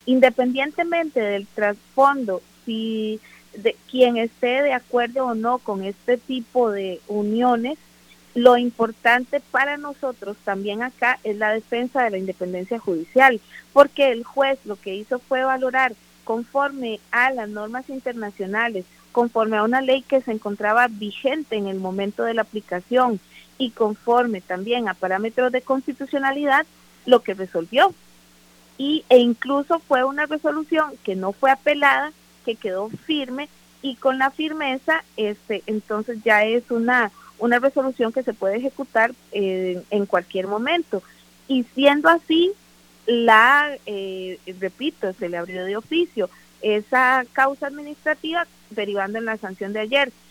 Independientemente del trasfondo, si de quien esté de acuerdo o no con este tipo de uniones, lo importante para nosotros también acá es la defensa de la independencia judicial, porque el juez lo que hizo fue valorar conforme a las normas internacionales, conforme a una ley que se encontraba vigente en el momento de la aplicación y conforme también a parámetros de constitucionalidad, lo que resolvió. E incluso fue una resolución que no fue apelada, que quedó firme, y con la firmeza entonces ya es una resolución que se puede ejecutar en cualquier momento. Y siendo así, se le abrió de oficio esa causa administrativa derivando en la sanción de ayer.